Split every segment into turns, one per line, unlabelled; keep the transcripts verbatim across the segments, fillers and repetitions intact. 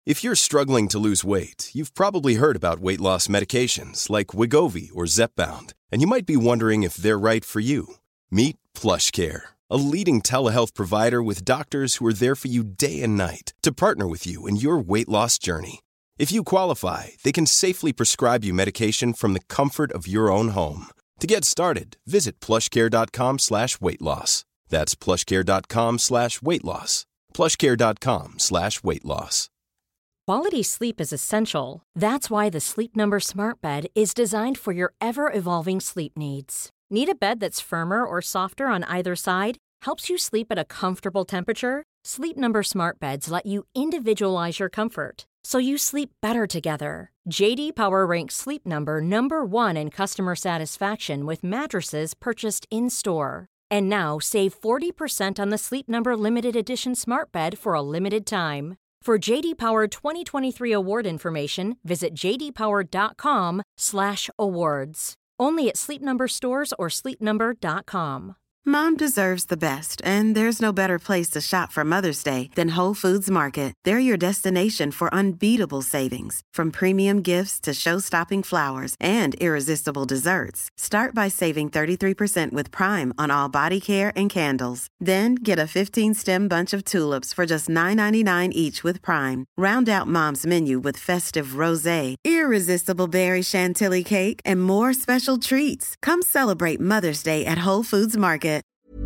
If you're struggling to lose weight, you've probably heard about weight loss medications like Wegovy or Zepbound, and you might be wondering if they're right for you. Meet PlushCare, a leading telehealth provider with doctors who are there for you day and night to partner with you in your weight loss journey. If you qualify, they can safely prescribe you medication from the comfort of your own home. To get started, visit plushcare.com slash weight loss. That's plushcare.com slash weight loss. plushcare.com slash weight loss.
Quality sleep is essential. That's why the Sleep Number Smart Bed is designed for your ever-evolving sleep needs. Need a bed that's firmer or softer on either side? Helps you sleep at a comfortable temperature? Sleep Number Smart Beds let you individualize your comfort, so you sleep better together. J D Power ranks Sleep Number number one in customer satisfaction with mattresses purchased in-store. And now, save forty percent on the Sleep Number Limited Edition Smart Bed for a limited time. For J D Power twenty twenty-three award information, visit jdpower.com slash awards. Only at Sleep Number stores or sleep number dot com.
Mom deserves the best, and there's no better place to shop for Mother's Day than Whole Foods Market. They're your destination for unbeatable savings, from premium gifts to show-stopping flowers and irresistible desserts. Start by saving thirty-three percent with Prime on all body care and candles. Then get a fifteen-stem bunch of tulips for just nine ninety-nine each with Prime. Round out Mom's menu with festive rosé, irresistible berry chantilly cake, and more special treats. Come celebrate Mother's Day at Whole Foods Market.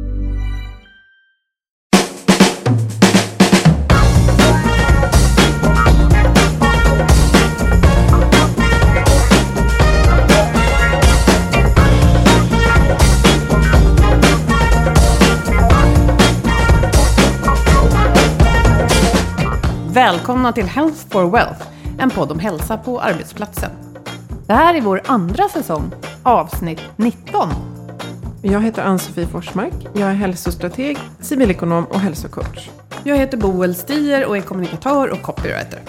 Välkomna till Health for Wealth, en podd om hälsa på arbetsplatsen. Det här är vår andra säsong, avsnitt nitton.
Jag heter Ann-Sofie Forsmark, jag är hälsostrateg, civilekonom och hälsocoach.
Jag heter Boel Stier och är kommunikatör och copywriter.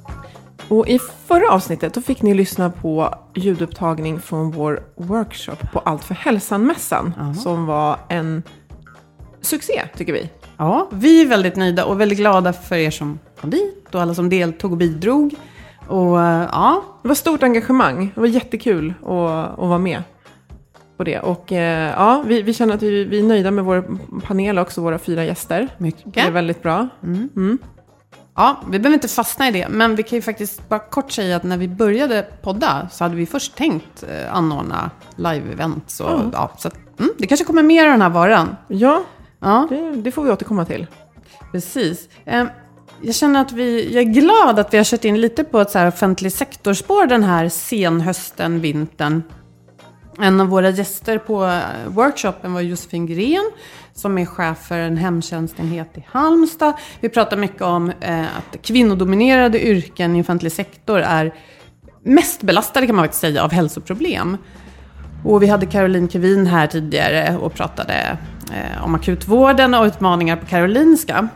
Och i förra avsnittet då fick ni lyssna på ljudupptagning från vår workshop på Allt för hälsan-mässan, uh-huh. som var en succé tycker vi.
Ja, vi är väldigt nöjda och väldigt glada för er som kom dit och alla som deltog och bidrog. Och ja,
det var stort engagemang. Det var jättekul att, att vara med på det. Och ja, vi, vi känner att vi, vi är nöjda med vår panel också, våra fyra gäster.
Mycket.
Det är väldigt bra.
Mm. Mm. Ja, vi behöver inte fastna i det, men vi kan ju faktiskt bara kort säga att när vi började podda så hade vi först tänkt anordna live-events. Och, mm. ja, så att, mm, det kanske kommer mer av den här varan.
Ja.
Ja.
Det, det får vi återkomma till.
Precis. Jag känner att vi, jag är glad att vi har kört in lite på ett så här offentlig sektorspår den här senhösten, vintern. En av våra gäster på workshopen var Josefin Gren, som är chef för en hemtjänstenhet i Halmstad. Vi pratar mycket om att kvinnodominerade yrken i offentlig sektor är mest belastade, kan man faktiskt säga, av hälsoproblem. Och vi hade Caroline Kevin här tidigare och pratade eh, om akutvården och utmaningar på Karolinska.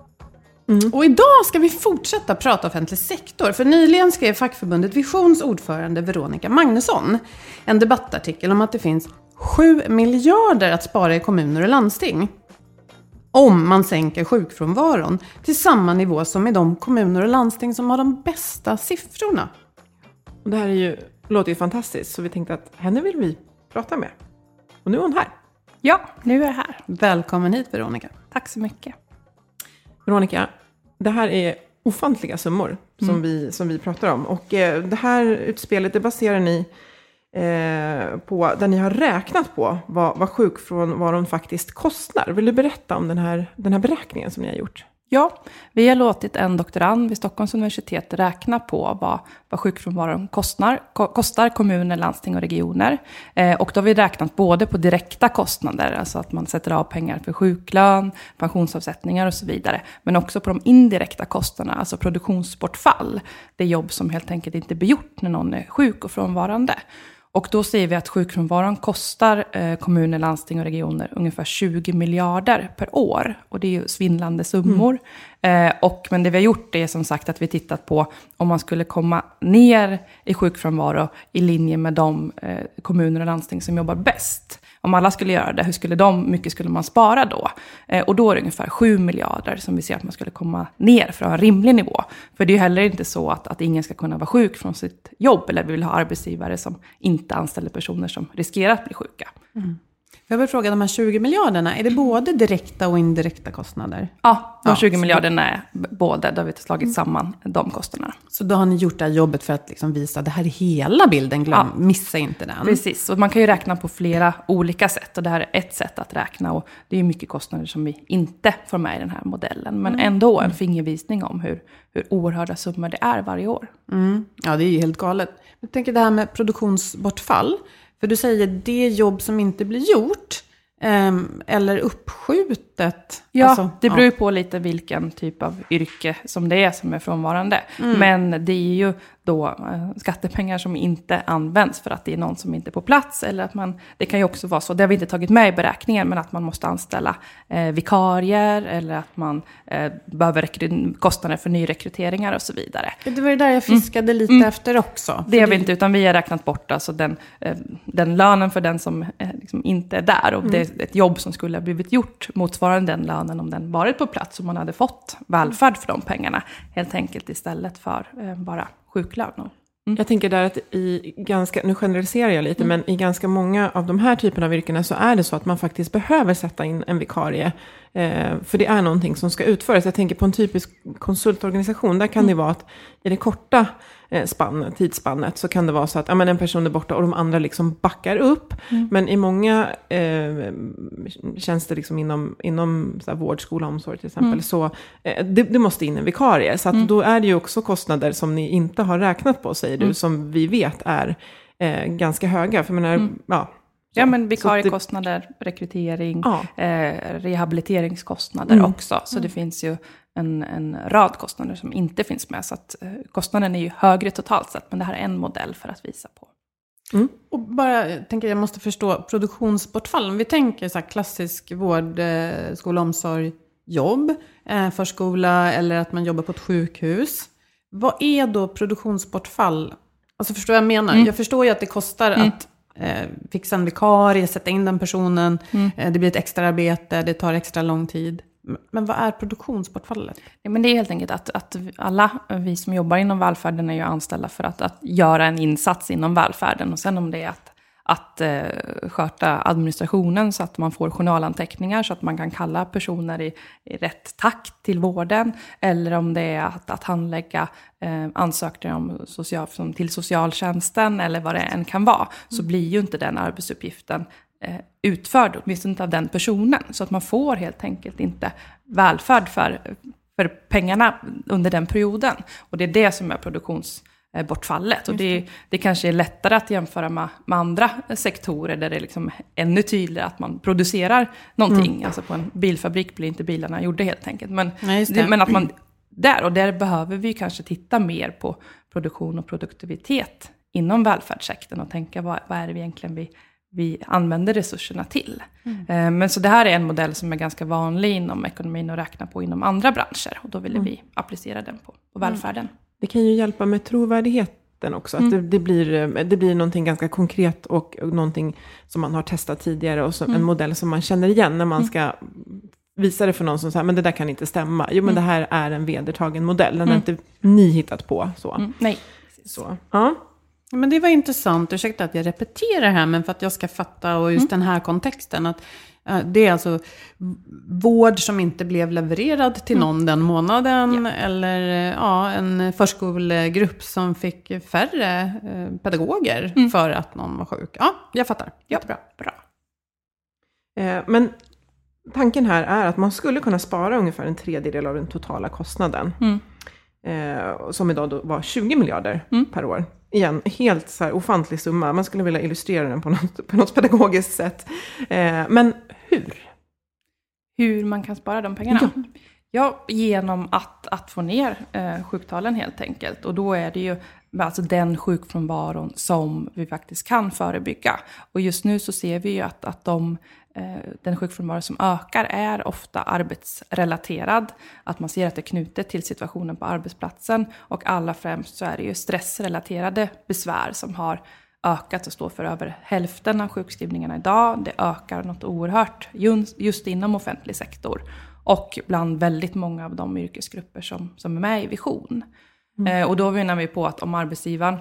Mm. Och idag ska vi fortsätta prata offentlig sektor. För nyligen skrev fackförbundet Visions ordförande Veronica Magnusson en debattartikel om att det finns sju miljarder att spara i kommuner och landsting. Om man sänker sjukfrånvaron till samma nivå som i de kommuner och landsting som har de bästa siffrorna.
Och det här är ju, låter ju fantastiskt, så vi tänkte att henne vill vi prata med. Och nu är hon här.
Ja, nu är jag här.
Välkommen hit, Veronica.
Tack så mycket.
Veronica, det här är ofantliga summor som, mm. vi, som vi pratar om. Och eh, det här utspelet, det baserar ni eh, på, där ni har räknat på vad, vad sjukfrånvaron faktiskt kostar. Vill du berätta om den här, den här beräkningen som ni har gjort?
Ja, vi har låtit en doktorand vid Stockholms universitet räkna på vad, vad sjukfrånvaron kostar, ko, kostar kommuner, landsting och regioner. Eh, och då har vi räknat både på direkta kostnader, alltså att man sätter av pengar för sjuklön, pensionsavsättningar och så vidare. Men också på de indirekta kostnaderna, alltså produktionsbortfall. Det är jobb som helt enkelt inte blir gjort när någon är sjuk och frånvarande. Och då ser vi att sjukfrånvaron kostar eh, kommuner, landsting och regioner ungefär tjugo miljarder per år. Och det är ju svindlande summor. Mm. Eh, och, men det vi har gjort är som sagt att vi tittat på om man skulle komma ner i sjukfrånvaro i linje med de eh, kommuner och landsting som jobbar bäst. om alla skulle göra det, hur skulle de, mycket skulle man spara då? Eh, och då är det ungefär sju miljarder som vi ser att man skulle komma ner för en rimlig nivå. För det är ju heller inte så att, att ingen ska kunna vara sjuk från sitt jobb, eller vi vill ha arbetsgivare som inte anställer personer som riskerar att bli sjuka.
Mm. Jag vill fråga, de här tjugo miljarderna, är det både direkta och indirekta kostnader?
Ja, de
ja,
tjugo miljarderna är både, då har vi slagit mm. samman de kostnaderna.
Så då har ni gjort det här jobbet för att liksom visa att det här är hela bilden, glöm, ja. missa inte den.
Precis, och man kan ju räkna på flera olika sätt, och det här är ett sätt att räkna, och det är ju mycket kostnader som vi inte får med i den här modellen, men mm. ändå en fingervisning om hur, hur oerhörda summor det är varje år.
Mm. Ja, det är ju helt galet. Jag tänker det här med produktionsbortfall. För du säger det jobb som inte blir gjort um, eller uppskjutet.
Ja,
alltså,
det beror ju
ja.
på lite vilken typ av yrke som det är som är frånvarande.
Mm.
Men det är ju då äh, skattepengar som inte används för att det är någon som inte är på plats. Eller att man, det kan ju också vara så, det har vi inte tagit med i beräkningen, men att man måste anställa eh, vikarier, eller att man eh, behöver rekry- kostnader för nyrekryteringar och så vidare.
Det var det där jag fiskade mm. lite mm. efter också.
Det har vi inte, utan vi har räknat bort alltså den, eh, den lönen för den som eh, liksom inte är där. Och mm. det är ett jobb som skulle ha blivit gjort motsvarande den lönen om den varit på plats, och man hade fått välfärd för de pengarna. Helt enkelt istället för eh, bara sjuklön.
Mm. Jag tänker där att i ganska, nu generaliserar jag lite, mm. men i ganska många av de här typerna av yrkena så är det så att man faktiskt behöver sätta in en vikarie. Eh, för det är någonting som ska utföras. Jag tänker på en typisk konsultorganisation, där kan mm. det vara att i det korta eh, spann, tidsspannet så kan det vara så att ja, men en person är borta och de andra liksom backar upp. Mm. Men i många eh, tjänster liksom inom, inom så här, vård, skola, omsorg till exempel, mm. så eh, det, det måste in en vikarie. Så att mm. då är det ju också kostnader som ni inte har räknat på, säger du, mm. som vi vet är eh, ganska höga. För jag menar, mm. ja,
Ja, men vikariekostnader, det, rekrytering,
ja.
eh, rehabiliteringskostnader mm. också. Så mm. det finns ju en, en rad kostnader som inte finns med. Så att eh, kostnaden är ju högre totalt sett, men det här är en modell för att visa på.
Mm. Och bara, jag tänker jag måste förstå produktionsbortfall. Om vi tänker så här klassisk vård, eh, skola, omsorg, jobb, eh, förskola, eller att man jobbar på ett sjukhus. Vad är då produktionsbortfall? Alltså förstår jag menar? Mm. Jag förstår ju att det kostar mm. att Eh, fixa en vikarie, sätta in den personen, mm. eh, det blir ett extra arbete, det tar extra lång tid. Men vad är produktionsbortfallet?
Ja, men det är helt enkelt att, att alla vi som jobbar inom välfärden är ju anställda för att, att göra en insats inom välfärden. Och sen om det är att, att eh, sköta administrationen så att man får journalanteckningar så att man kan kalla personer i, i rätt takt till vården. Eller om det är att, att handlägga eh, ansökningar om social, som till socialtjänsten eller vad det än kan vara. Så blir ju inte den arbetsuppgiften eh, utförd, åtminstone inte av den personen. Så att man får helt enkelt inte välfärd för, för pengarna under den perioden. Och det är det som är produktions bortfallet. Och det, det kanske är lättare att jämföra med, med andra sektorer där det är liksom ännu tydligare att man producerar någonting. Mm. Alltså på en bilfabrik blir inte bilarna gjorda helt enkelt. Men,
Nej, det.
men att man där, och där behöver vi kanske titta mer på produktion och produktivitet inom välfärdssektorn och tänka vad, vad är det egentligen vi, vi använder resurserna till. Mm. Men så det här är en modell som är ganska vanlig inom ekonomin och räkna på inom andra branscher. Och då ville mm. vi applicera den på, på välfärden. Mm.
Det kan ju hjälpa med trovärdigheten också. Att mm. det, det, blir, det blir någonting ganska konkret och någonting som man har testat tidigare. Och så, mm. en modell som man känner igen när man ska visa det för någon som säger men det där kan inte stämma. Jo, men mm. det här är en vedertagen modell. Den mm. har inte ni hittat på. Så.
Mm. Nej.
Så. Ja.
Men det var intressant. Ursäkta att jag repeterar här, men för att jag ska fatta och just mm. den här kontexten att det är alltså vård som inte blev levererad till någon mm. den månaden. Ja. Eller ja, en förskolegrupp som fick färre pedagoger mm. för att någon var sjuk. Ja, jag fattar. Jättebra.
Bra.
Eh, men tanken här är att man skulle kunna spara ungefär en tredjedel av den totala kostnaden. Mm. Eh, som idag då var tjugo miljarder mm. per år. Igen, helt så här ofantlig summa. Man skulle vilja illustrera den på något, på något pedagogiskt sätt. Eh, men hur?
Hur man kan spara de pengarna? Ja, ja genom att, att få ner eh, sjuktalen helt enkelt. Och då är det ju alltså den sjukfrånvaron som vi faktiskt kan förebygga. Och just nu så ser vi ju att, att de... den sjukfrånvaro som ökar är ofta arbetsrelaterad. Att man ser att det är knutet till situationen på arbetsplatsen. Och allra främst så är det ju stressrelaterade besvär som har ökat och står för över hälften av sjukskrivningarna idag. Det ökar något oerhört just inom offentlig sektor och bland väldigt många av de yrkesgrupper som, som är med i Vision. Mm. Eh, och då menar vi på att om arbetsgivaren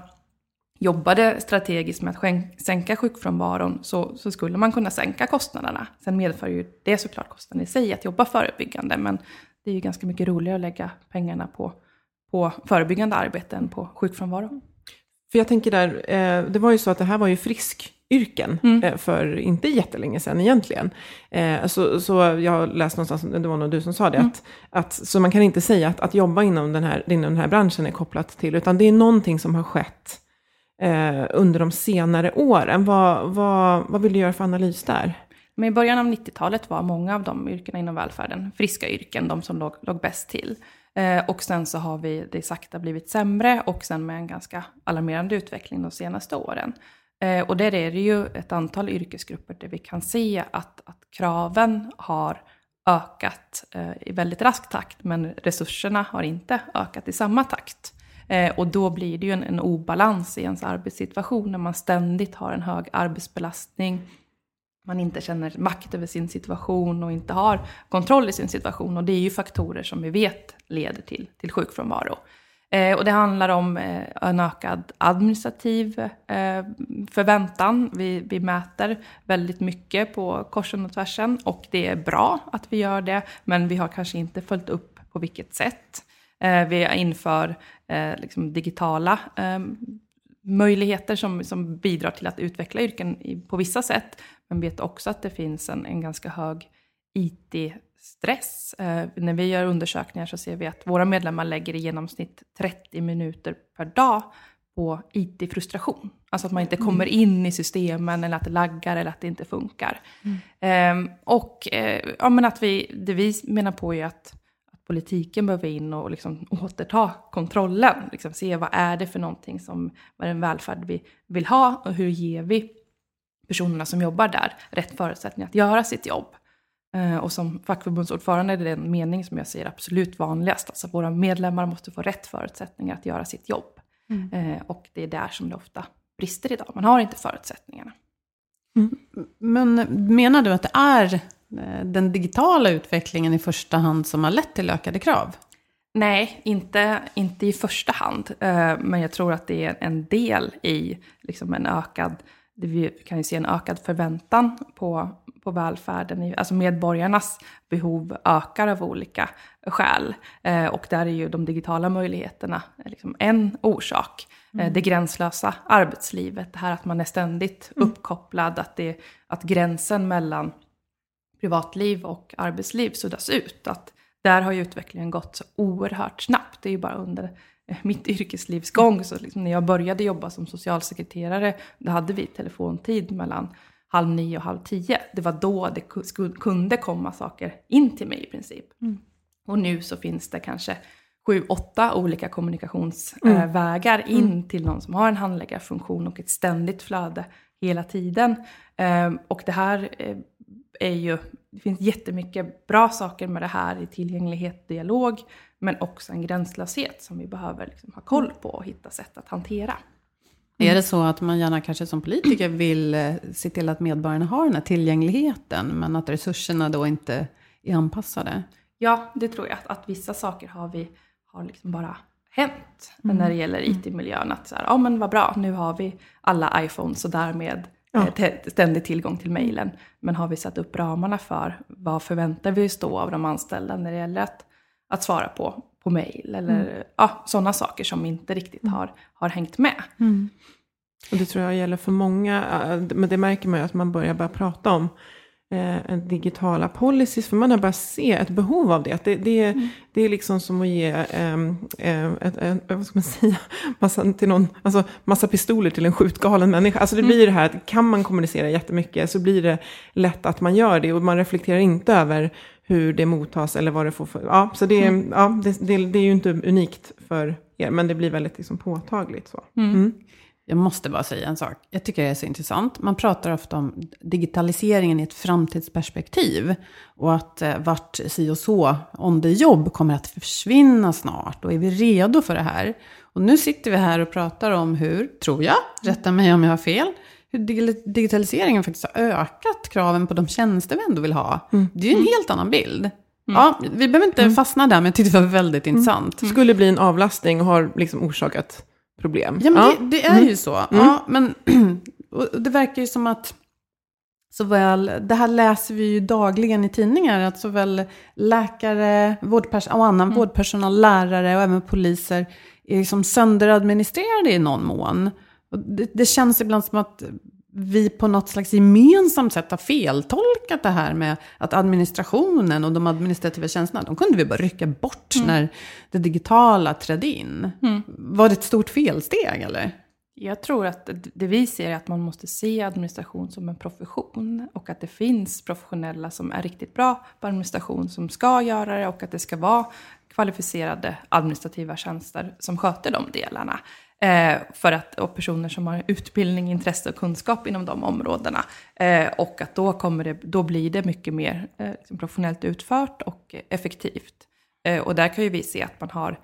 jobbade strategiskt med att skänk, sänka sjukfrånvaron så, så skulle man kunna sänka kostnaderna. Sen medför ju det såklart kostnaden i sig att jobba förebyggande, men det är ju ganska mycket roligare att lägga pengarna på, på förebyggande arbete än på sjukfrånvaro.
För jag tänker där, eh, det var ju så att det här var ju friskyrken mm. eh, för inte jättelänge sedan egentligen. Eh, så, så jag läste någonstans, det var nog du som sa det, mm. att, att, så man kan inte säga att, att jobba inom den, här, inom den här branschen är kopplat till, utan det är någonting som har skett eh, under de senare åren. Vad, vad, vad vill du göra för analys där?
Men i början av nittiotalet var många av de yrkena inom välfärden friska yrken, de som låg, låg bäst till. Eh, och sen så har vi det sakta blivit sämre och sen med en ganska alarmerande utveckling de senaste åren. Eh, och där är det ju ett antal yrkesgrupper där vi kan se att, att kraven har ökat eh, i väldigt rask takt, men resurserna har inte ökat i samma takt. Eh, och då blir det ju en, en obalans i ens arbetssituation när man ständigt har en hög arbetsbelastning. Man inte känner makt över sin situation och inte har kontroll i sin situation. Och det är ju faktorer som vi vet leder till, till sjukfrånvaro. Eh, och det handlar om eh, en ökad administrativ eh, förväntan. Vi, vi mäter väldigt mycket på korsen och tvärsen. Och det är bra att vi gör det. Men vi har kanske inte följt upp på vilket sätt. Eh, vi inför eh, liksom digitala eh, möjligheter som, som bidrar till att utveckla yrken i, på vissa sätt. Men vet också att det finns en, en ganska hög I T-stress. Eh, när vi gör undersökningar så ser vi att våra medlemmar lägger i genomsnitt trettio minuter per dag på I T-frustration. Alltså att man inte kommer in i systemen eller att det laggar eller att det inte funkar. Mm. Eh, och eh, ja, men att vi, det vi menar på är att politiken behöver in och liksom återta kontrollen. Liksom se vad är det för någonting som vad är en välfärd vi vill ha och hur ger vi personerna som jobbar där rätt förutsättningar att göra sitt jobb. Eh, och som fackförbundsordförande är det en mening som jag säger absolut vanligast. Alltså våra medlemmar måste få rätt förutsättningar att göra sitt jobb. Mm. Eh, och det är där som det ofta brister idag. Man har inte förutsättningarna.
Mm. Men menar du att det är den digitala utvecklingen i första hand som har lett till ökade krav?
Nej, inte, inte i första hand. Men jag tror att det är en del i liksom en ökad, vi kan ju se en ökad förväntan på, på välfärden. Alltså medborgarnas behov ökar av olika skäl. Och där är ju de digitala möjligheterna liksom en orsak. Mm. Det gränslösa arbetslivet, det här att man är ständigt mm. uppkopplad, att, det, att gränsen mellan privatliv och arbetsliv suddas ut. Att där har ju utvecklingen gått så oerhört snabbt. Det är ju bara under mitt yrkeslivs gång. Så liksom när jag började jobba som socialsekreterare, då hade vi telefontid mellan halv nio och halv tio. Det var då det kunde komma saker in till mig i princip. Mm. Och nu så finns det kanske sju, åtta olika kommunikationsvägar mm. in mm. till någon som har en handläggarfunktion och ett ständigt flöde hela tiden. Och det här är ju, det finns jättemycket bra saker med det här i tillgänglighet, dialog, men också en gränslöshet som vi behöver liksom ha koll på och hitta sätt att hantera.
Mm. Är det så att man gärna kanske som politiker vill se till att medborgarna har den här tillgängligheten, men att resurserna då inte är anpassade?
Ja, det tror jag. Att, att vissa saker har vi har liksom bara hänt mm. när det gäller I T-miljön. Att så här, ja men vad bra, nu har vi alla iPhones och därmed ja. t- ständig tillgång till mejlen. Men har vi satt upp ramarna för vad förväntar vi oss då av de anställda när det gäller att, att svara på, på mejl? Eller mm. ja, sådana saker som inte riktigt mm. har, har hängt med.
Mm. Och det tror jag gäller för många, men det märker man ju att man börjar bara prata om eh, digitala policies, för man har bara se ett behov av det. Det, det, mm. det är liksom som att ge eh, ett, ett, vad ska man säga, massa, till någon, alltså, massa pistoler till en skjutgalen människa. Alltså det blir mm. det här, att kan man kommunicera jättemycket så blir det lätt att man gör det, och man reflekterar inte över hur det mottas eller vad det får för... Ja, så det, mm. ja, det, det, det är ju inte unikt för er, men det blir väldigt liksom påtagligt så.
Mm. Mm. Jag måste bara säga en sak. Jag tycker det är så intressant. Man pratar ofta om digitaliseringen i ett framtidsperspektiv. Och att eh, vart si och så on the jobb kommer att försvinna snart. Och är vi redo för det här? Och nu sitter vi här och pratar om hur, tror jag, rätta mig om jag har fel, hur digitaliseringen faktiskt har ökat kraven på de tjänster vi ändå vill ha. Mm. Det är ju en helt annan bild. Mm. Ja, vi behöver inte mm. fastna där, men jag tyckte det var väldigt mm. intressant.
Mm. Skulle bli en avlastning och har liksom orsakat problem.
Ja, men
ja.
Det, det är mm. ju så. Mm. Ja, men och det verkar ju som att såväl, det här läser vi ju dagligen i tidningar, att såväl läkare, vårdpers- och annan mm. vårdpersonal, lärare och även poliser är liksom sönderadministrerade i någon mån. Och det, det känns ibland som att vi på något slags gemensamt sätt har feltolkat det här med att administrationen och de administrativa tjänsterna, de kunde vi bara rycka bort mm. när det digitala trädde in. Mm. Var det ett stort felsteg eller?
Jag tror att det vi ser är att man måste se administration som en profession. Och att det finns professionella som är riktigt bra på administration som ska göra det. Och att det ska vara kvalificerade administrativa tjänster som sköter de delarna. Eh, för att, och personer som har utbildning, intresse och kunskap inom de områdena. Eh, och att då, kommer det, då blir det mycket mer eh, liksom professionellt utfört och effektivt. Eh, och där kan ju vi se att man har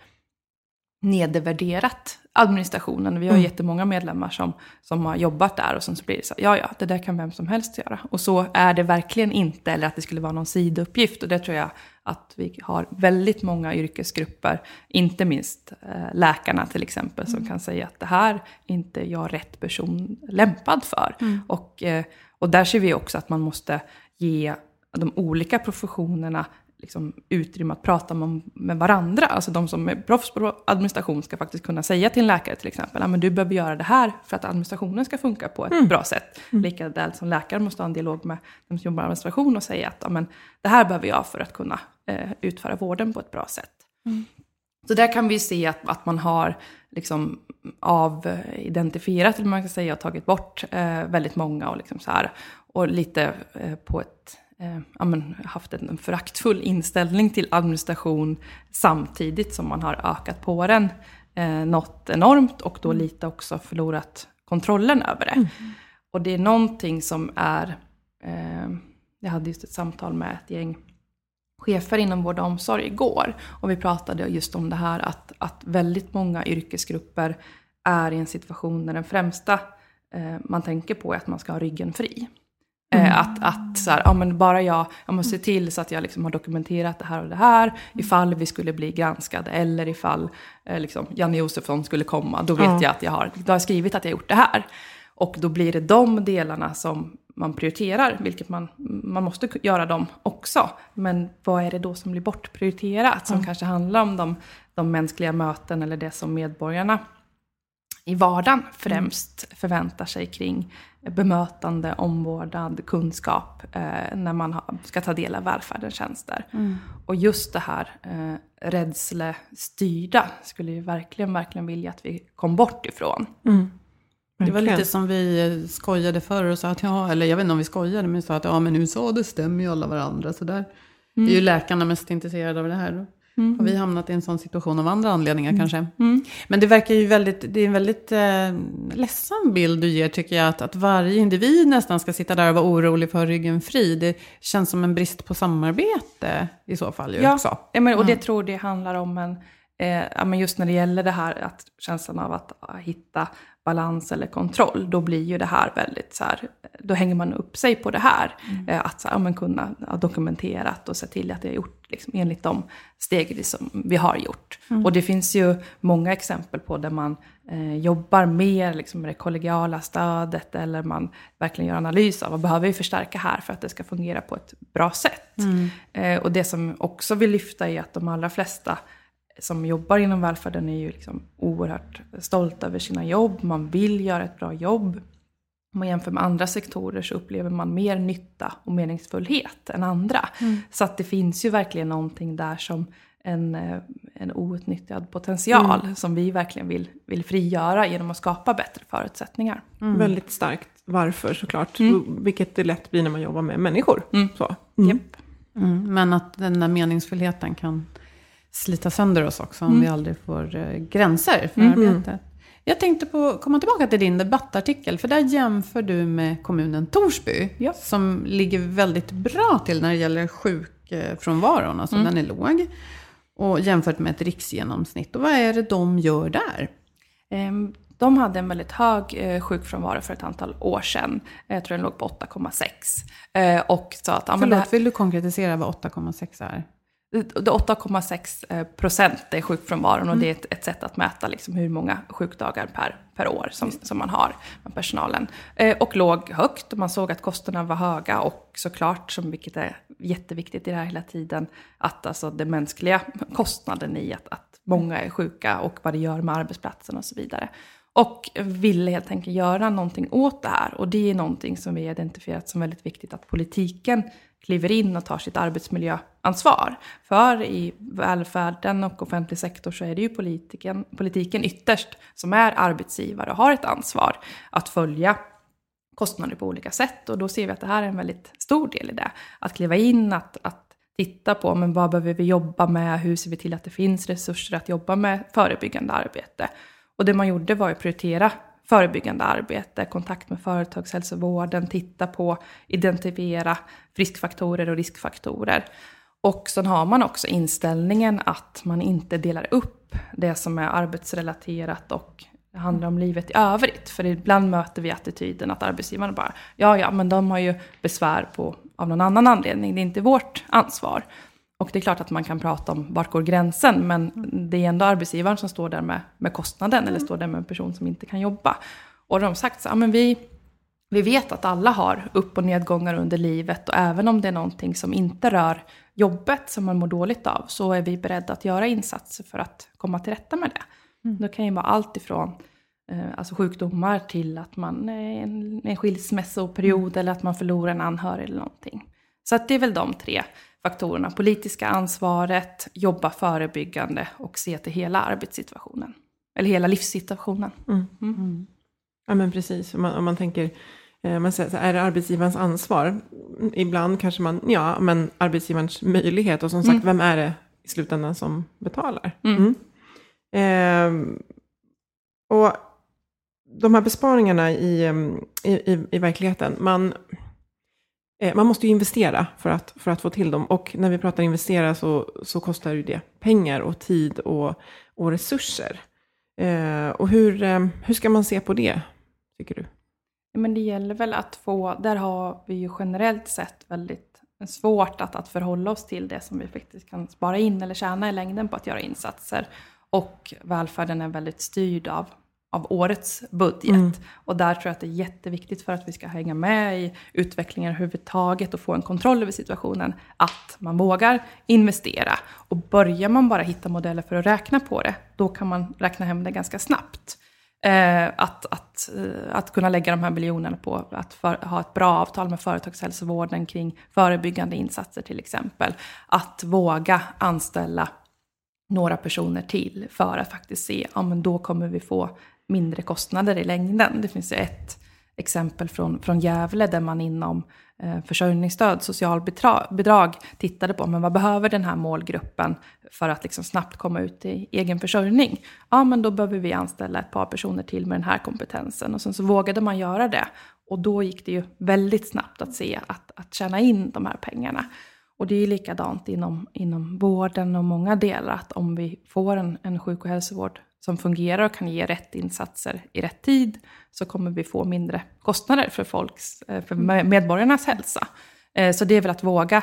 nedvärderat administrationen. Vi har mm. jättemånga medlemmar som, som har jobbat där och som så blir det så ja ja, det där kan vem som helst göra. Och så är det verkligen inte, eller att det skulle vara någon sidouppgift. Och det tror jag att vi har väldigt många yrkesgrupper, inte minst eh, läkarna till exempel, som mm. kan säga att det här inte är jag rätt person lämpad för. Mm. Och, eh, och där ser vi också att man måste ge de olika professionerna liksom utrymme att prata med, med varandra. Alltså de som är proffs på administration ska faktiskt kunna säga till en läkare till exempel, ja, men du behöver göra det här för att administrationen ska funka på ett mm. bra sätt. Mm. Likadant som läkare måste ha en dialog med de som jobbar med administration och säga att ja, men det här behöver jag för att kunna eh, utföra vården på ett bra sätt. Mm. Så där kan vi se att, att man har liksom avidentifierat, eller man kan säga, och tagit bort eh, väldigt många och liksom så här, och lite eh, på ett Eh, ja, men, haft en föraktfull inställning till administration samtidigt som man har ökat på den eh, något enormt och då lite också förlorat kontrollen över det. Mm. Och det är någonting som är, eh, jag hade just ett samtal med ett gäng chefer inom vård och omsorg igår och vi pratade just om det här att, att väldigt många yrkesgrupper är i en situation där den främsta eh, man tänker på är att man ska ha ryggen fri. Mm. Att, att så här, ja, men bara jag, jag måste se till så att jag liksom har dokumenterat det här och det här. Ifall vi skulle bli granskade eller ifall eh, liksom, Janne Josefsson skulle komma. Då vet ja. jag att jag har, då har jag skrivit att jag har gjort det här. Och då blir det de delarna som man prioriterar. Vilket man, man måste göra dem också. Men vad är det då som blir bortprioriterat? Som mm. kanske handlar om de, de mänskliga möten eller det som medborgarna i vardagen främst mm. förväntar sig kring bemötande, omvårdnad, kunskap eh, när man ha, ska ta del av välfärdens tjänster. Mm. Och just det här eh, rädslestyrda skulle ju verkligen, verkligen vilja att vi kom bort ifrån. Mm.
Det var lite som vi skojade förr och sa att ja, eller jag vet inte om vi skojade, men sa att ja, men U S A det stämmer ju alla varandra. Så där mm. är ju läkarna mest intresserade av det här då. Mm. Och vi hamnat i en sån situation av andra anledningar mm. kanske. Mm. Men det verkar ju väldigt, det är en väldigt eh, ledsen bild du ger tycker jag. Att, att varje individ nästan ska sitta där och vara orolig för ryggen fri. Det känns som en brist på samarbete i så fall ju
ja.
också.
Ja, men, och det mm. tror det handlar om en, eh, ja, men just när det gäller det här att känslan av att uh, hitta balans eller kontroll, då blir ju det här väldigt så här, då hänger man upp sig på det här. Mm. Eh, att så här, ja, men kunna ha dokumenterat och se till att det är gjort liksom, enligt de steg som vi har gjort. Mm. Och det finns ju många exempel på där man eh, jobbar mer liksom, med det kollegiala stödet eller man verkligen gör analys av vad behöver vi förstärka här för att det ska fungera på ett bra sätt. Mm. Eh, och det som också vill lyfta är att de allra flesta som jobbar inom välfärden är ju liksom oerhört stolta över sina jobb. Man vill göra ett bra jobb. Om man jämför med andra sektorer så upplever man mer nytta och meningsfullhet än andra. Mm. Så att det finns ju verkligen någonting där som en, en outnyttjad potential mm. som vi verkligen vill, vill frigöra genom att skapa bättre förutsättningar.
Mm. Väldigt starkt. Varför såklart. Mm. Vilket det lätt blir när man jobbar med människor. Mm. Så. Mm.
Yep. Mm. Men att den där meningsfullheten kan slita sönder oss också om mm. vi aldrig får uh, gränser för mm. arbetet. Jag tänkte på komma tillbaka till din debattartikel. För där jämför du med kommunen Torsby.
Ja.
Som ligger väldigt bra till när det gäller sjukfrånvaron. Alltså mm. den är låg. Och jämfört med ett riksgenomsnitt. Och vad är det de gör där?
Um. De hade en väldigt hög eh, sjukfrånvaro för ett antal år sedan. Jag tror den låg på åtta komma sex. Eh, och så att,
Förlåt, det här, vill du konkretisera vad åtta komma sex är?
Det åtta komma sex procent är sjukfrånvaron mm. och det är ett, ett sätt att mäta liksom hur många sjukdagar per, per år som, som man har med personalen. Eh, och låg högt och man såg att kostnaderna var höga och såklart, som vilket är jätteviktigt i det här hela tiden, att alltså det mänskliga kostnaden i att, att många är sjuka och vad det gör med arbetsplatsen och så vidare. Och ville helt enkelt göra någonting åt det här. Och det är någonting som vi har identifierat som väldigt viktigt, att politiken kliver in och tar sitt arbetsmiljöansvar. För i välfärden och offentlig sektor så är det ju politiken, politiken ytterst som är arbetsgivare och har ett ansvar att följa kostnader på olika sätt. Och då ser vi att det här är en väldigt stor del i det. Att kliva in, att, att titta på men vad behöver vi jobba med, hur ser vi till att det finns resurser att jobba med förebyggande arbete. Och det man gjorde var att prioritera förebyggande arbete, kontakt med företagshälsovården, titta på, identifiera friskfaktorer och riskfaktorer. Och sen har man också inställningen att man inte delar upp det som är arbetsrelaterat och handlar om livet i övrigt. För ibland möter vi attityden att arbetsgivarna bara, ja ja men de har ju besvär på, av någon annan anledning, det är inte vårt ansvar. Och det är klart att man kan prata om vart går gränsen, men det är ändå arbetsgivaren som står där med, med kostnaden mm. eller står där med en person som inte kan jobba. Och de har sagt så, ja, men vi, vi vet att alla har upp- och nedgångar under livet, och även om det är någonting som inte rör jobbet som man mår dåligt av, så är vi beredda att göra insatser för att komma till rätta med det. Mm. Det kan ju vara allt ifrån eh, alltså sjukdomar till att man är en, en skilsmässoperiod mm. eller att man förlorar en anhörig eller någonting. Så att det är väl de tre faktorerna. Politiska ansvaret, jobba förebyggande och se till hela arbetssituationen. Eller hela livssituationen.
Mm. Mm. Mm. Ja men precis. Om man, om man tänker, eh, man säger så här, är det arbetsgivarens ansvar? Ibland kanske man, ja men arbetsgivarens möjlighet. Och som sagt, mm. vem är det i slutändan som betalar? Mm. Mm. Eh, och de här besparingarna i, i, i, i verkligheten, man... Man måste ju investera för att, för att få till dem. Och när vi pratar investera så, så kostar ju det pengar och tid och, och resurser. Eh, och hur, eh, hur ska man se på det, tycker du?
Men det gäller väl att få, där har vi ju generellt sett väldigt svårt att, att förhålla oss till det som vi faktiskt kan spara in eller tjäna i längden på att göra insatser. Och välfärden är väldigt styrd av av årets budget. Mm. Och där tror jag att det är jätteviktigt för att vi ska hänga med i utvecklingen överhuvudtaget och få en kontroll över situationen, att man vågar investera. Och börjar man bara hitta modeller för att räkna på det, då kan man räkna hem det ganska snabbt. Eh, att, att, att kunna lägga de här miljonerna på att för, ha ett bra avtal med företagshälsovården kring förebyggande insatser till exempel. Att våga anställa några personer till för att faktiskt se, ja men då kommer vi få mindre kostnader i längden. Det finns ju ett exempel från, från Gävle där man inom eh, försörjningsstöd, socialbidrag tittade på, men vad behöver den här målgruppen för att liksom snabbt komma ut i egen försörjning? Ja men då behöver vi anställa ett par personer till med den här kompetensen. Och sen så vågade man göra det. Och då gick det ju väldigt snabbt att se att, att tjäna in de här pengarna. Och det är likadant inom, inom vården och många delar, att om vi får en, en sjuk- och hälsovård som fungerar och kan ge rätt insatser i rätt tid, så kommer vi få mindre kostnader för, folks, för medborgarnas hälsa. Så det är väl att våga,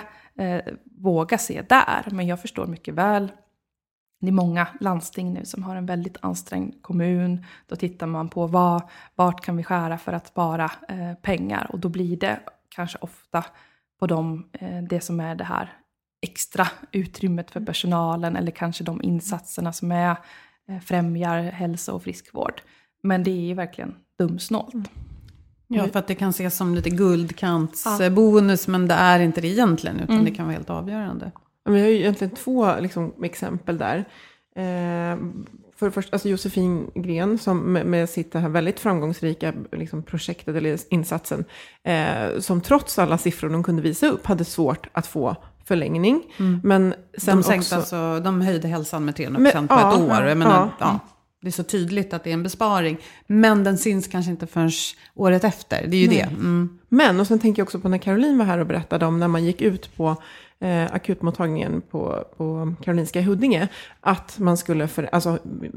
våga se där. Men jag förstår mycket väl, det är många landsting nu som har en väldigt ansträngd kommun. Då tittar man på vad, vart kan vi skära för att spara pengar, och då blir det kanske ofta på de, det som är det här extra utrymmet för personalen, eller kanske de insatserna som är, främjar hälsa och friskvård. Men det är ju verkligen dumsnålt. Mm.
Ja, för att det kan ses som lite guldkantsbonus, ja. Men det är inte det egentligen, utan mm. det kan vara helt avgörande.
Vi har ju egentligen två liksom, exempel där. Eh, för det första, alltså Josefin Gren som med, med sitt här väldigt framgångsrika liksom, projektet eller insatsen, eh, som trots alla siffror de kunde visa upp hade svårt att få förlängning. Mm. Men sen
de,
också,
alltså, de höjde hälsan med trehundra procent på
ja,
ett år.
Ja,
jag menar,
ja.
Ja. det är så tydligt att det är en besparing. Men den syns kanske inte förrän året efter. Det är ju Nej. det. Mm.
Men, och sen tänker jag också på när Caroline var här och berättade om när man gick ut på eh, akutmottagningen på, på Karolinska i Huddinge. Att man skulle för, alltså,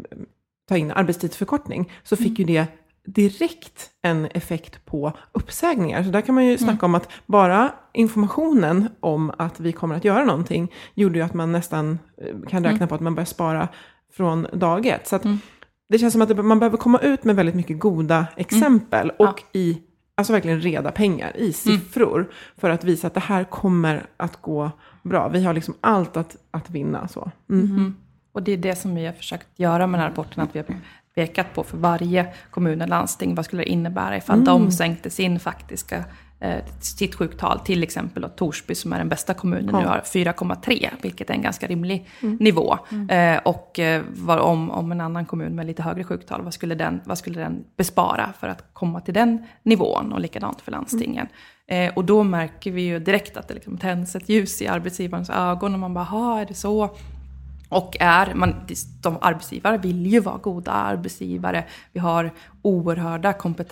ta in arbetstidsförkortning. Så fick mm. ju det direkt en effekt på uppsägningar. Så där kan man ju snacka mm. om att bara informationen om att vi kommer att göra någonting gjorde ju att man nästan kan räkna mm. på att man börjar spara från dag ett. Så att mm. det känns som att det, man behöver komma ut med väldigt mycket goda exempel mm. och ja. i alltså verkligen reda pengar i siffror mm. för att visa att det här kommer att gå bra. Vi har liksom allt att, att vinna. Så. Mm.
Mm. Och det är det som vi har försökt göra med den här rapporten, att vi har pekat på för varje kommun och landsting vad skulle det innebära ifall mm. de sänkte sin faktiska eh, sitt sjuktal, till exempel då Torsby som är den bästa kommunen ja. nu har fyra komma tre, vilket är en ganska rimlig mm. nivå mm. eh, och eh, var om, om en annan kommun med lite högre sjuktal, vad skulle, den, vad skulle den bespara för att komma till den nivån, och likadant för landstingen. Mm. Eh, och då märker vi ju direkt att det liksom tänds ett ljus i arbetsgivarens ögon och man bara, ha är det så? Och är man, de arbetsgivare vill ju vara goda arbetsgivare. Vi har oerhörda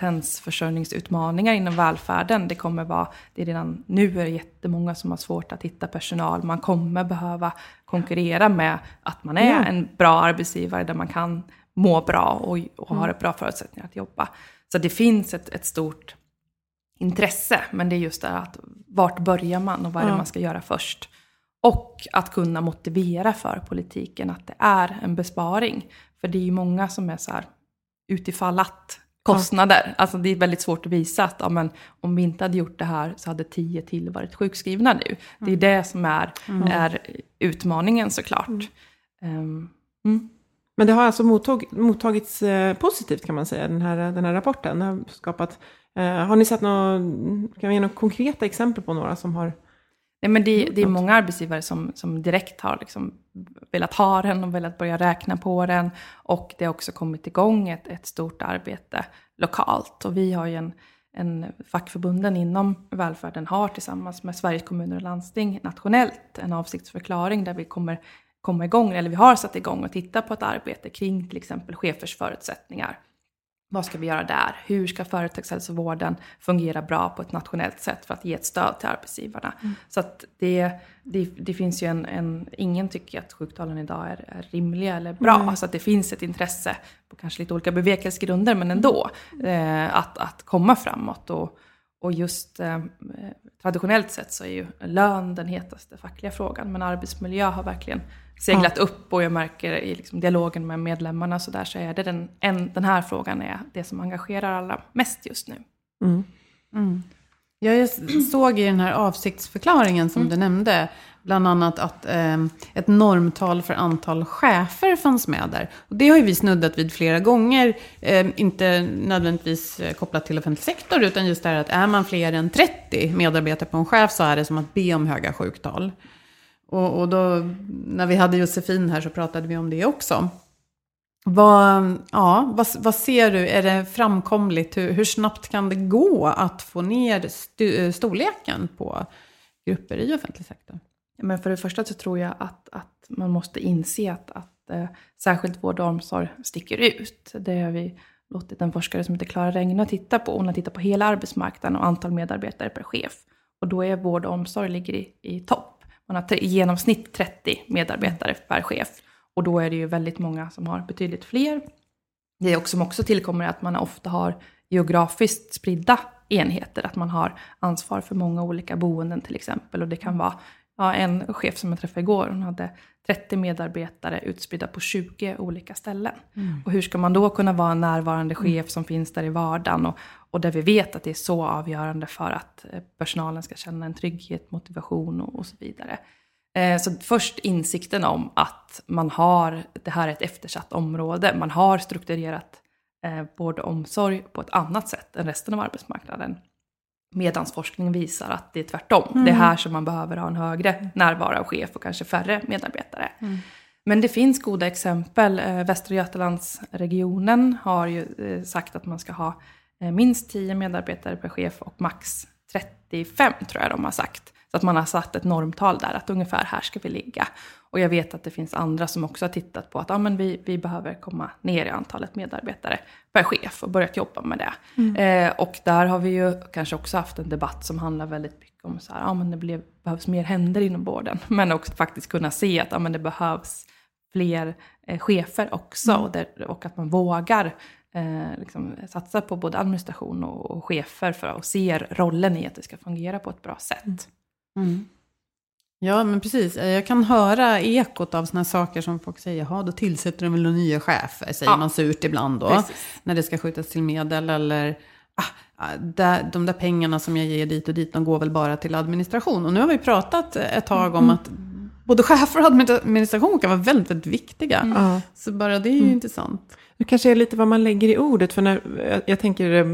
kompetensförsörjningsutmaningar inom välfärden. Det kommer vara, det är redan nu är det jättemånga som har svårt att hitta personal. Man kommer behöva konkurrera med att man är ja. en bra arbetsgivare där man kan må bra och, och mm. har bra förutsättningar att jobba. Så det finns ett, ett stort intresse, men det är just det att vart börjar man och vad är det ja. man ska göra först. Och att kunna motivera för politiken att det är en besparing. För det är ju många som är så här utifall att kostnader. Ja. Alltså det är väldigt svårt att visa att ja, men, om vi inte hade gjort det här så hade tio till varit sjukskrivna nu. Mm. Det är det som är, mm. är utmaningen såklart. Mm. Um, mm.
Men det har alltså mottag, mottagits eh, positivt kan man säga, den här, den här rapporten. Den har skapat, eh, har ni sett några, kan vi ge några konkreta exempel på några som har...
Nej, men det, det är många arbetsgivare som, som direkt har liksom velat ha den och velat börja räkna på den. Och det har också kommit igång ett, ett stort arbete lokalt. Och vi har ju en, en fackförbunden inom välfärden har tillsammans med Sveriges kommuner och landsting nationellt en avsiktsförklaring där vi kommer komma igång, eller vi har satt igång och titta på ett arbete kring till exempel chefers förutsättningar. Vad ska vi göra där? Hur ska företagshälsovården fungera bra på ett nationellt sätt för att ge ett stöd till arbetsgivarna? Mm. Så att det, det, det finns ju en, en... Ingen tycker att sjuktalen idag är, är rimliga eller bra. Mm. Så att det finns ett intresse på kanske lite olika bevekelsegrunder, men ändå. Eh, att, att komma framåt. Och, och just eh, traditionellt sett så är ju lön den hetaste fackliga frågan. Men arbetsmiljö har verkligen seglat ja. upp, och jag märker i liksom dialogen med medlemmarna så där, så är det den, en, den här frågan är det som engagerar alla mest just nu.
Mm. Mm. Jag såg i den här avsiktsförklaringen som mm. du nämnde bland annat att eh, ett normtal för antal chefer fanns med där. Och det har ju vi snuddat vid flera gånger, eh, inte nödvändigtvis kopplat till offentlig sektor, utan just det här att är man fler än trettio medarbetare på en chef så är det som att be om höga sjuktal. Och, och då, när vi hade Josefin här så pratade vi om det också. Vad, ja, vad, vad ser du? Är det framkomligt? Hur, hur snabbt kan det gå att få ner stu, storleken på grupper i offentlig sektor?
Men för det första så tror jag att, att man måste inse att, att eh, särskilt vård och omsorg sticker ut. Det har vi låtit en forskare som heter Klara Regner titta på. Hon har tittat på hela arbetsmarknaden och antal medarbetare per chef. Och då är vård och omsorg ligger i, i topp. Man har i genomsnitt trettio medarbetare per chef. Och då är det ju väldigt många som har betydligt fler. Det är också, som också tillkommer att man ofta har geografiskt spridda enheter. Att man har ansvar för många olika boenden till exempel. Och det kan vara ja, en chef som jag träffade igår. Hon hade trettio medarbetare utspridda på tjugo olika ställen. Mm. Och hur ska man då kunna vara en närvarande chef som finns där i vardagen? Och, och där vi vet att det är så avgörande för att personalen ska känna en trygghet, motivation och, och så vidare. Eh, så först insikten om att man har, det här är ett eftersatt område. Man har strukturerat eh, vård och omsorg på ett annat sätt än resten av arbetsmarknaden. Medans forskning visar att det är tvärtom. Mm. Det är här som man behöver ha en högre närvaro av chef och kanske färre medarbetare. Mm. Men det finns goda exempel. Eh, Västra Götalandsregionen har ju eh, sagt att man ska ha eh, minst tio medarbetare per chef och max trettiofem tror jag de har sagt. Så att man har satt ett normtal där att ungefär här ska vi ligga. Och jag vet att det finns andra som också har tittat på att ja, men vi, vi behöver komma ner i antalet medarbetare per chef och börjat jobba med det. Mm. Eh, och där har vi ju kanske också haft en debatt som handlar väldigt mycket om så här, ja, men det blev, behövs mer händer inom vården. Men också faktiskt kunna se att ja, men det behövs fler eh, chefer också. Mm. Och, där, och att man vågar eh, liksom, satsa på både administration och, och chefer för att se rollen i att det ska fungera på ett bra sätt.
Mm. Ja, men precis. Jag kan höra ekot av såna saker som folk säger, ja, då tillsätter de väl några nya chefer, säger ja. man surt ibland då. Precis. När det ska skjutas till medel eller ah, där, de där pengarna som jag ger dit och dit, de går väl bara till administration. Och nu har vi pratat ett tag om mm. att både chefer och administration kan vara väldigt, väldigt viktiga. Mm. Så bara det är ju mm. intressant.
Det kanske är lite vad man lägger i ordet, för när jag, jag tänker...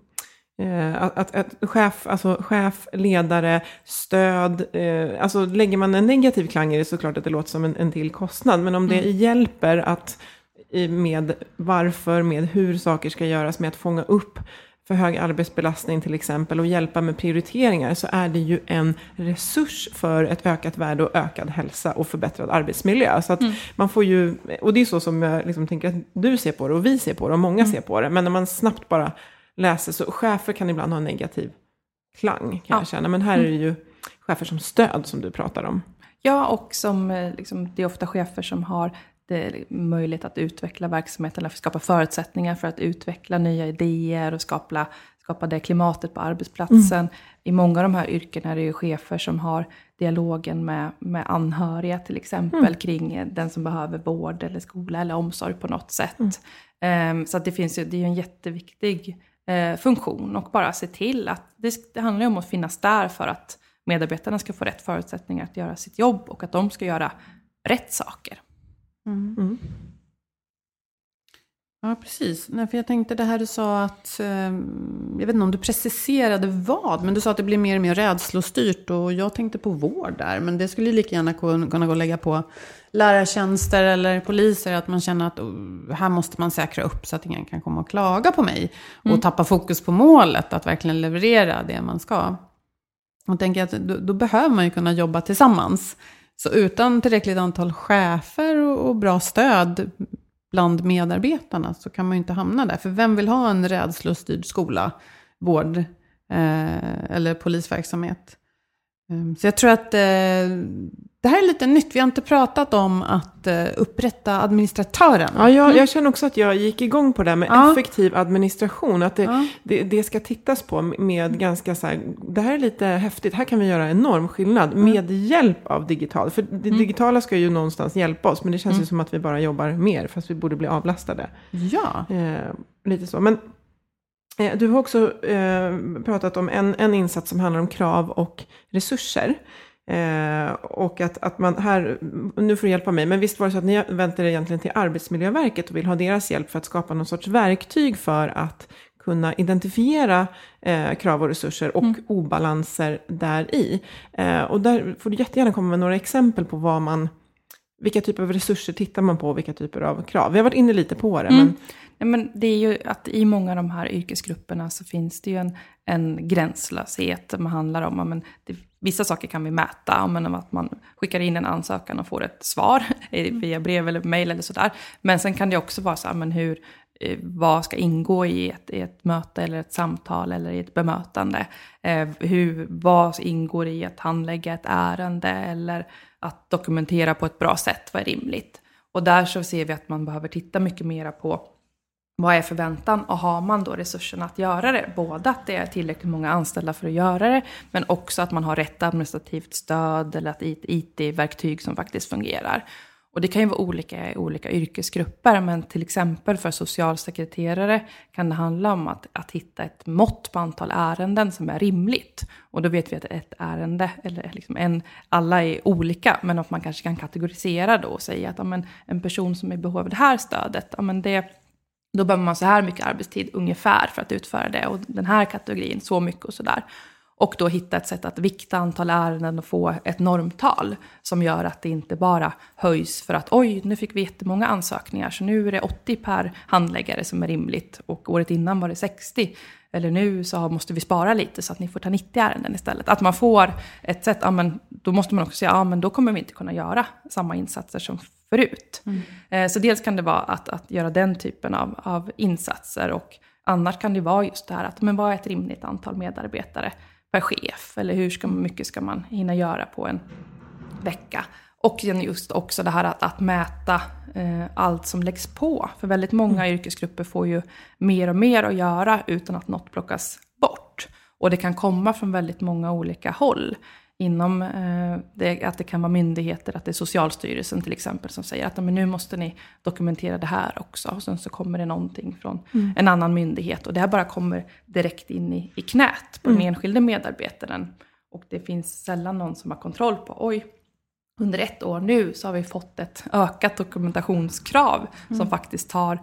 Eh, att, att, att chef, alltså chef, ledare, stöd, eh, alltså lägger man en negativ klang i det så klart att det låter som en, en till kostnad, men om det mm. hjälper att med varför, med hur saker ska göras, med att fånga upp för hög arbetsbelastning till exempel och hjälpa med prioriteringar, så är det ju en resurs för ett ökat värde och ökad hälsa och förbättrad arbetsmiljö. Så att mm. man får ju, och det är så som jag liksom tänker att du ser på det och vi ser på det och många mm. ser på det, men när man snabbt bara läser, så chefer kan ibland ha en negativ klang kan ja. jag känna. Men här är det ju chefer som stöd som du pratar om.
Ja, och som liksom, det är ofta chefer som har det, möjlighet att utveckla verksamheten eller skapa förutsättningar för att utveckla nya idéer och skapa, skapa det klimatet på arbetsplatsen. Mm. I många av de här yrkena är det ju chefer som har dialogen med, med anhöriga till exempel mm. kring den som behöver vård eller skola eller omsorg på något sätt. Mm. Um, så att det finns ju, det är ju en jätteviktig eh, funktion, och bara se till att det, det handlar ju om att finnas där för att medarbetarna ska få rätt förutsättningar att göra sitt jobb och att de ska göra rätt saker.
Mm. Mm. Ja, precis. Nej, för jag tänkte det här du sa att, eh, jag vet inte om du preciserade vad, men du sa att det blir mer och mer rädslostyrt, och jag tänkte på vård där, men det skulle lika gärna kunna gå och lägga på lärartjänster eller poliser, att man känner att oh, här måste man säkra upp så att ingen kan komma och klaga på mig mm. och tappa fokus på målet, att verkligen leverera det man ska. Och tänker att då, då behöver man ju kunna jobba tillsammans. Så utan tillräckligt antal chefer och, och bra stöd bland medarbetarna så kan man ju inte hamna där. För vem vill ha en rädslostyrd skola, vård eh, eller polisverksamhet? Um, så jag tror att eh, det här är lite nytt. Vi har inte pratat om att eh, upprätta administratören.
Ja, jag, jag känner också att jag gick igång på det här med ja. effektiv administration. Att det, ja. det, det ska tittas på med ganska så här, det här är lite häftigt. Här kan vi göra enorm skillnad mm. med hjälp av digital. För det mm. digitala ska ju någonstans hjälpa oss. Men det känns mm. ju som att vi bara jobbar mer, fast vi borde bli avlastade.
Ja.
Eh, lite så. Men eh, du har också eh, pratat om en, en insats som handlar om krav och resurser. Eh, och att, att man här, nu får du hjälpa mig, men visst var det så att ni väntar egentligen till Arbetsmiljöverket och vill ha deras hjälp för att skapa någon sorts verktyg för att kunna identifiera eh, krav och resurser och mm. obalanser där i. Eh, och där får du jättegärna komma med några exempel på vad man, vilka typer av resurser tittar man på och vilka typer av krav. Vi har varit inne lite på det. Mm. Men...
Nej, men det är ju att i många av de här yrkesgrupperna så finns det ju en, en gränslöshet som handlar om, men det, vissa saker kan vi mäta, men att man skickar in en ansökan och får ett svar via brev eller mejl eller sådär. Men sen kan det också vara så här, men hur, vad ska ingå i ett, i ett möte eller ett samtal eller i ett bemötande? Eh, hur, vad ingår i att handlägga ett ärende eller att dokumentera på ett bra sätt, vad är rimligt? Och där så ser vi att man behöver titta mycket mer på vad är förväntan, och har man då resurserna att göra det? Både att det är tillräckligt många anställda för att göra det, men också att man har rätt administrativt stöd eller att ett I T-verktyg som faktiskt fungerar. Och det kan ju vara olika i olika yrkesgrupper, men till exempel för socialsekreterare kan det handla om att, att hitta ett mått på antal ärenden som är rimligt. Och då vet vi att ett ärende, eller liksom en, alla är olika, men att man kanske kan kategorisera då och säga att ja, men en person som är i behov av det här stödet, ja, men det, då behöver man så här mycket arbetstid ungefär för att utföra det, och den här kategorin så mycket och sådär. Och då hitta ett sätt att vikta antal ärenden och få ett normtal som gör att det inte bara höjs för att oj, nu fick vi jättemånga ansökningar så nu är det åttio per handläggare som är rimligt och året innan var det sextio. Eller nu så måste vi spara lite så att ni får ta nittio ärenden istället. Att man får ett sätt, ja, men då måste man också säga, ja men då kommer vi inte kunna göra samma insatser som förut. Mm. Eh, så dels kan det vara att, att göra den typen av, av insatser och annars kan det vara just det här att men vad är ett rimligt antal medarbetare per chef? Eller hur ska, mycket ska man hinna göra på en vecka? Och just också det här att, att mäta eh, allt som läggs på. För väldigt många mm. yrkesgrupper får ju mer och mer att göra utan att något plockas bort. Och det kan komma från väldigt många olika håll. Inom eh, det, att det kan vara myndigheter, att det är Socialstyrelsen till exempel som säger att men nu måste ni dokumentera det här också. Och sen så kommer det någonting från mm. en annan myndighet. Och det här bara kommer direkt in i, i knät på mm. den enskilde medarbetaren. Och det finns sällan någon som har kontroll på, oj, under ett år nu så har vi fått ett ökat dokumentationskrav mm. som faktiskt tar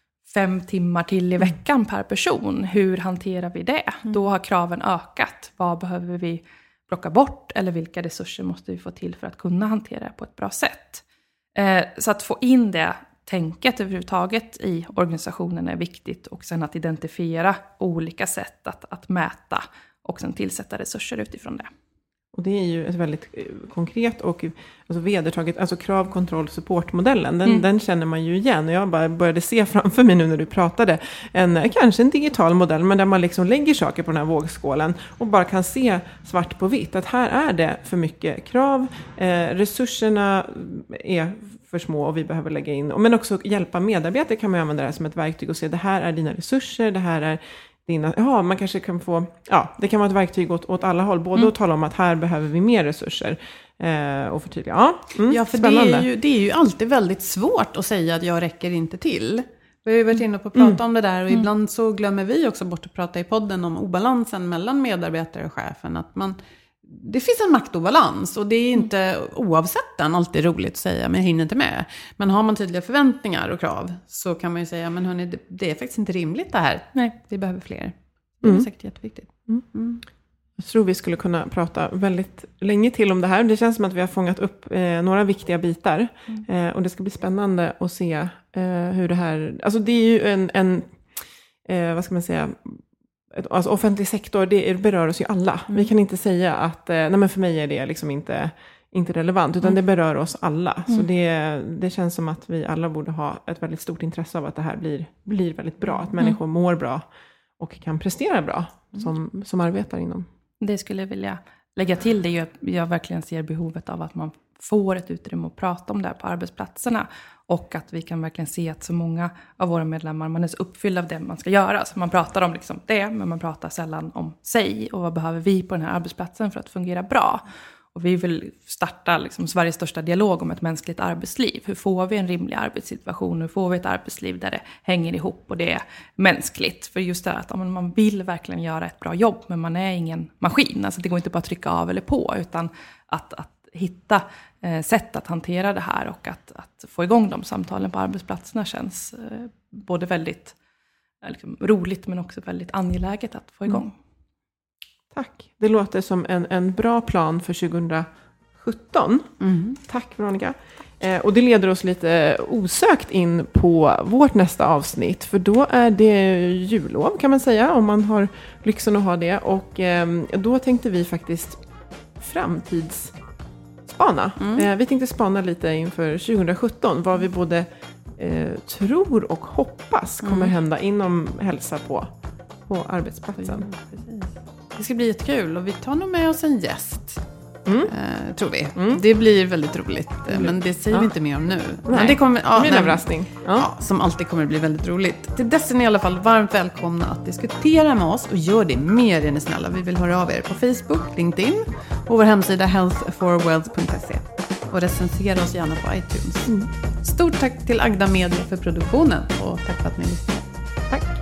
fem timmar till i veckan per person. Hur hanterar vi det? Mm. Då har kraven ökat. Vad behöver vi plocka bort? Eller vilka resurser måste vi få till för att kunna hantera det på ett bra sätt? Eh, så att få in det tänket överhuvudtaget i organisationen är viktigt. Och sen att identifiera olika sätt att, att mäta och sen tillsätta resurser utifrån det.
Och det är ju ett väldigt konkret och alltså vedertaget, alltså krav, kontroll, supportmodellen. Den, mm. den känner man ju igen. Och jag bara började se framför mig nu när du pratade. En, kanske en digital modell, men där man liksom lägger saker på den här vågskålen. Och bara kan se svart på vitt. Att här är det för mycket krav. Eh, resurserna är för små och vi behöver lägga in. Men också hjälpa medarbetare kan man använda det här som ett verktyg. Och se, det här är dina resurser, det här är... Ja, man kanske kan få, ja, det kan vara ett verktyg åt, åt alla håll. Både mm. att tala om att här behöver vi mer resurser eh, och förtydliga. Ja, mm,
ja, för
spännande.
Det är, ju, det är ju alltid väldigt svårt att säga att jag räcker inte till. Vi har ju varit inne på att prata mm. om det där och mm. ibland så glömmer vi också bort att prata i podden om obalansen mellan medarbetare och chefen. Att man, det finns en maktobalans och det är inte mm. oavsett den alltid roligt att säga, men jag hinner inte med. Men har man tydliga förväntningar och krav så kan man ju säga, men hörni, det, det är faktiskt inte rimligt det här. Nej, vi behöver fler. Det är mm. säkert jätteviktigt. Mm. Mm.
Jag tror vi skulle kunna prata väldigt länge till om det här. Det känns som att vi har fångat upp eh, några viktiga bitar. Mm. Eh, och det ska bli spännande att se eh, hur det här... Alltså det är ju en... en eh, vad ska man säga... Alltså offentlig sektor, det berör oss ju alla. Mm. Vi kan inte säga att, nej men för mig är det liksom inte, inte relevant, utan mm. det berör oss alla. Mm. Så det, det känns som att vi alla borde ha ett väldigt stort intresse av att det här blir, blir väldigt bra. Att människor mm. mår bra och kan prestera bra som, som arbetar inom.
Det skulle jag vilja lägga till. Det är ju att jag verkligen ser behovet av att man får ett utrymme att prata om det här på arbetsplatserna. Och att vi kan verkligen se att så många av våra medlemmar, man är så uppfylld av det man ska göra. Så man pratar om liksom det, men man pratar sällan om sig. Och vad behöver vi på den här arbetsplatsen för att fungera bra? Och vi vill starta liksom Sveriges största dialog om ett mänskligt arbetsliv. Hur får vi en rimlig arbetssituation? Hur får vi ett arbetsliv där det hänger ihop och det är mänskligt? För just det att man vill verkligen göra ett bra jobb, men man är ingen maskin. Alltså det går inte bara att trycka av eller på, utan att... att hitta eh, sätt att hantera det här och att, att få igång de samtalen på arbetsplatserna känns eh, både väldigt eh, liksom, roligt men också väldigt angeläget att få igång. Mm.
Tack. Det låter som en, en bra plan för tjugosjutton. Mm. Tack Veronica. Eh, och det leder oss lite osökt in på vårt nästa avsnitt. För då är det jullov kan man säga, om man har lyxen att ha det. Och eh, då tänkte vi faktiskt framtids spana. Mm. Eh, vi tänkte spana lite inför tjugosjutton. Vad vi både eh, tror och hoppas kommer mm. hända inom hälsa på, på arbetsplatsen.
Ja, det ska bli jättekul och vi tar nog med oss en gäst. Mm. Eh, tror vi. Mm. Det blir väldigt roligt. Mm. Men det säger ja. vi inte mer om nu.
Nej.
Men det kommer, ja,
en överraskning.
Ja. Ja, som alltid kommer bli väldigt roligt. Till dess är ni i alla fall varmt välkomna att diskutera med oss. Och gör det mer, är ni snälla. Vi vill höra av er på Facebook, LinkedIn och vår hemsida health for wealth punkt se. Och recensera oss gärna på iTunes. Mm. Stort tack till Agda Media för produktionen. Och tack för att ni lyssnade.
Tack.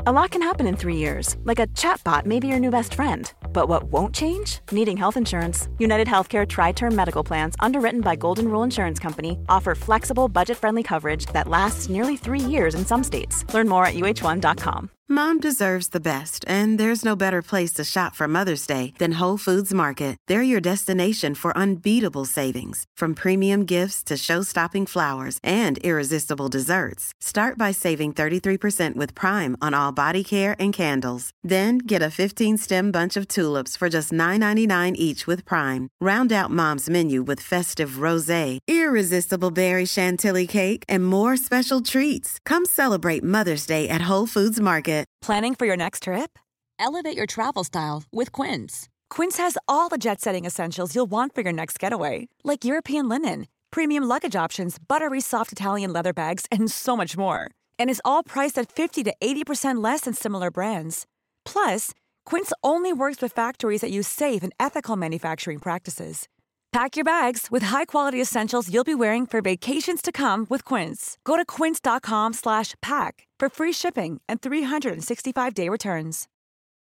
A lot can happen in three years, like a chatbot may be your new best friend. But what won't change? Needing health insurance. United Healthcare Tri-Term Medical Plans, underwritten by Golden Rule Insurance Company, offer flexible, budget-friendly coverage that lasts nearly three years in some states. Learn more at U H one dot com.
Mom deserves the best, and there's no better place to shop for Mother's Day than Whole Foods Market. They're your destination for unbeatable savings, from premium gifts to show-stopping flowers and irresistible desserts. Start by saving thirty-three percent with Prime on all body care and candles. Then get a fifteen-stem bunch of tulips for just nine ninety-nine each with Prime. Round out Mom's menu with festive rosé, irresistible berry chantilly cake, and more special treats. Come celebrate Mother's Day at Whole Foods Market.
Planning for your next trip? Elevate your travel style with Quince. Quince has all the jet-setting essentials you'll want for your next getaway, like European linen, premium luggage options, buttery soft Italian leather bags, and so much more. And is all priced at fifty to eighty percent less than similar brands. Plus, Quince only works with factories that use safe and ethical manufacturing practices. Pack your bags with high-quality essentials you'll be wearing for vacations to come with Quince. Go to quince dot com slash pack for free shipping and three sixty-five day returns.